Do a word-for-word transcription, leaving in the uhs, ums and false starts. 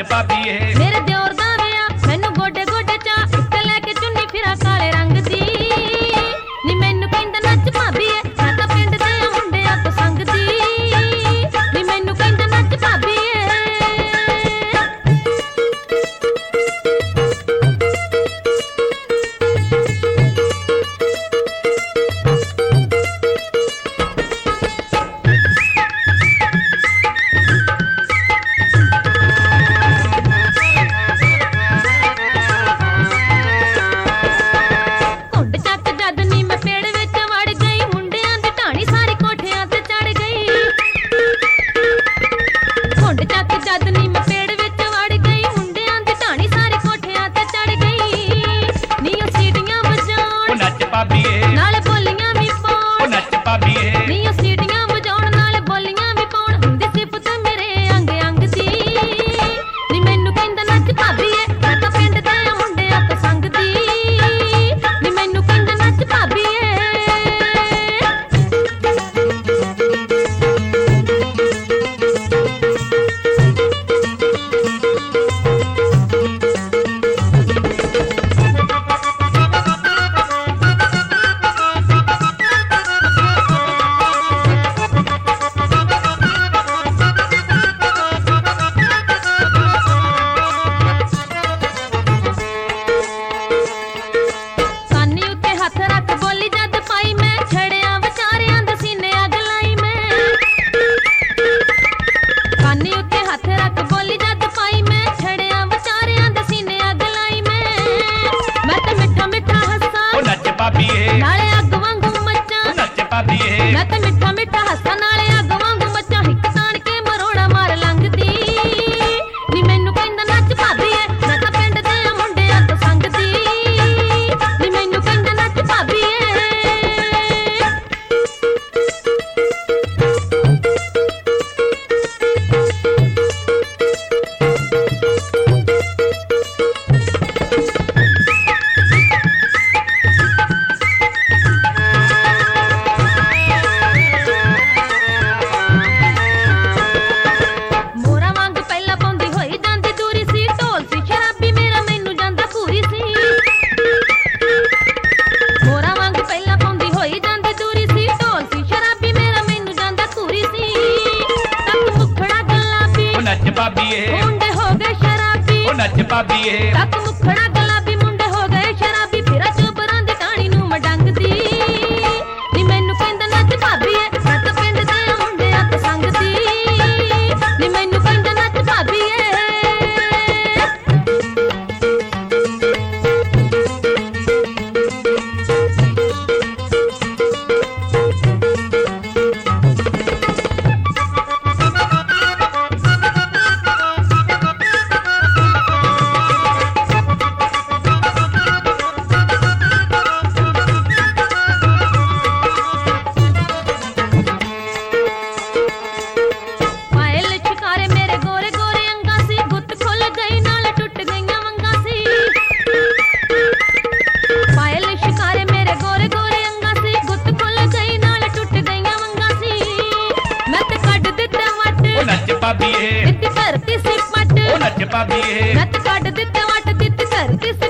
ਭਾਬੀਏ ਮੇਰੇ ਦਿਓਰ ਦਾ ਵਿਆਹ ਮੈਨੂੰ ਗੋਡੇ ਗੋਡੇ ਚਾ ਇੱਕ ਲੈ ਕੇ ਚੁੰਨੀ ਫਿਰਾਂ ਕਾਲੇ ਰੰਗ ਦੀ ਨੀ ਮੈਨੂੰ ਕਹਿੰਦਾ ਨੱਚ ਭਾਬੀਏ ਮੈਂ ਤਾਂ ਪਿੰਡ ਦੇ ਮੁੰਡਿਆਂ ਤੋਂ ਸੰਗਦੀ ਨੀ ਮੈਨੂੰ ਕਹਿੰਦਾ ਨੱਚ ਭਾਬੀਏ ਨਾਲੇ ਬੋਲੀਆਂ ਵੀ ਪਾਉਣ ਨੱਚ ਭਾਬੀਏ ਨੀ ਉਹ ਸੀਟੀਆਂ ਵਜਾਉਣ ਨਾਲੇ ਬੋਲੀਆਂ ਵੀ ਪਾਉਣ ਹੁੰਦੀ ਸਿਫਤ ਮੇਰੇ ਅੰਗ ਅੰਗ ਦੀ ਨੀ ਮੈਨੂੰ ਕਹਿੰਦਾ ਨੱਚ ਭਾਬੀਏ ਮੈਂ ਤਾਂ ਪਿੰਡ ਦੇ ਮੁੰਡਿਆਂ ਤੋਂ ਸੰਗਦੀ ਨੀ ਮੈਨੂੰ ਕਹਿੰਦਾ ਨੱਚ ਭਾਬੀਏ ਨਾਲੇ ਅੱਗ ਵਾਂਗੂ ਮੱਚਾਂ ਨੱਚ ਭਾਬੀਏ ਮੈਂ ਤਾਂ ਮਿੱਠਾ ਮਿੱਠਾ ਹੱਸਾਂ ਨਾਲੇ ਅੱਗ ਵਾਂਗੂ ਮੱਚਾਂ ਹਿੱਕ ਤਾਣ ਕੇ ਮਰੋੜਾ ਮਾਰ ਲੰਘਦੀ ਨੀ ਮੈਨੂੰ ਕਹਿੰਦਾ ਨੱਚ ਭਾਬੀਏ ਮੈਂ ਤਾਂ ਪਿੰਡ ਦੇ ਮੁੰਡਿਆਂ ਤੋਂ ਸੰਗਦੀ ਨੀ ਮੈਨੂੰ ਕਹਿੰਦਾ ਨੱਚ ਭਾਬੀਏ ਨੱਚ ਭਾਬੀਏ ਮੁੰਡੇ ਹੋ ਗਏ ਸ਼ਰਾਬੀ ਉਹ ਨੱਚ ਭਾਬੀਏ ਤੱਕ ਮੁਖੜਾ ਗੁਲਾਬੀ ਮੁੰਡੇ ਹੋ ਗਏ ਸ਼ਰਾਬੀ ਫਿਰ ਚੋਬਰਾਂ ਦੀ ਟਾਣੀ ਨੂੰ ਮਡੰਗਦੀ ਨੀ ਮੈਨੂੰ ਕਹਿੰਦਾ ਨੱਚ ਭਾਬੀਏ ਮੈਂ ਤਾਂ ਪਿੰਡ ਦੇ ਮੁੰਡਿਆਂ ਤੋਂ ਸੰਗਦੀ ਨੀ ਮੈਨੂੰ ਕਹਿੰਦਾ ਨੱਚ ਭਾਬੀਏ ਨੱਚ ਭਾਬੀਏ ਦਿੱਤੀ ਧਰਤੀ ਸੀ ਪੱਟ ਉਹ ਨੱਚ ਭਾਬੀਏ ਨੱਚ ਕੱਢ ਦਿੱਤੇ ਵੱਟ ਦਿੱਤੀ ਧਰਤੀ ਸੀ